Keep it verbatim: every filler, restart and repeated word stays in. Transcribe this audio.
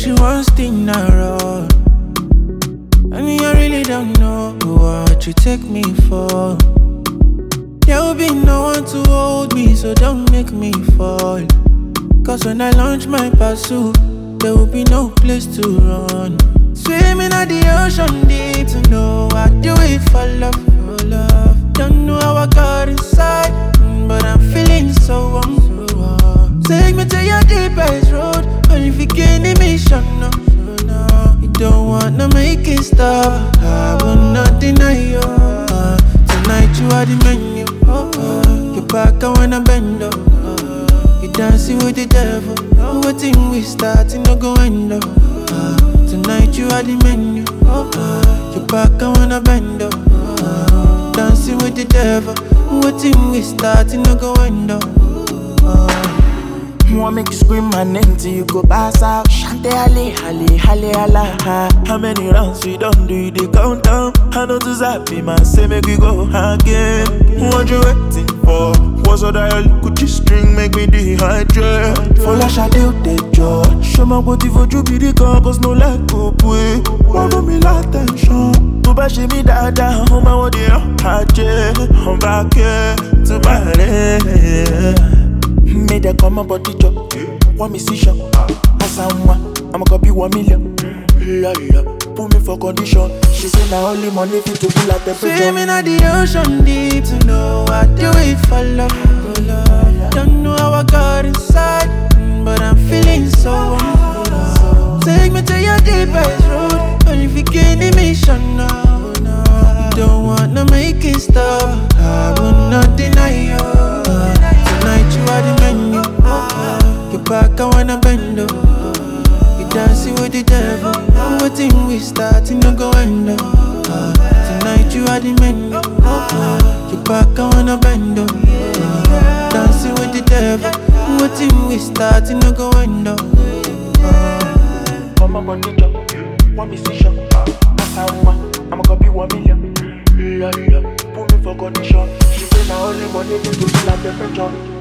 she wants thing I run. I mean, I really don't know what you take me for. There will be no one to hold me, so don't make me fall. Cause when I launch my pursuit, there will be no place to run. Swimming at the ocean deep to know I do it for love, for love. Don't know how I got inside, mm, but I'm feeling so warm, so warm. Take me to your deepest road, only if you gain the mission, no, so no. You don't wanna make it stop, I will not deny you. uh, Tonight you are the menu, oh, uh, you're back, I wanna bend up. uh, You dancing with the devil, oh, what thing we starting, no go end up. uh, Tonight you are the menu, oh, uh, you're back, I wanna bend up. uh, Dancing with the devil, what thing we starting, no go end up. uh, Wanna make you scream my name till you go pass out. Shante ale, ale, ale, ala. How many rounds we done do the countdown? I know to zappy man, say make we go again. What you waiting for? What's all that Gucci string make me dehydrate? For la shadow de joy. Show my body for you be the car, cause no like go play. Wanna me l'attention. To bash me dada, on my body, I'm back here to party. Made them come up body chop. Want me see shop. As I'm one, I'ma copy one million. La la, put me for condition. She say now only money fit to pull out the pressure. Swimming at the ocean deep to know I do it for love, for love. Don't know how I got inside, mm, but I'm feeling so warm. Take me to your deepest road, only if you gain the mission, no, no. You don't wanna make it stop, I will not deny you. uh, Tonight you are the menu, uh, you're back, I wanna bend up. uh, You dancing with the devil, uh, what thing we starting, no go end up. uh, Tonight you are the menu, uh, you're back, I wanna bend up. uh, Dancing with the devil, what thing we starting, no go end up. Come on, body chop. Want me see shop. As I'm one, I'ma copy one million. La la, put me for condition. She say now only money fit to pull out the pressure.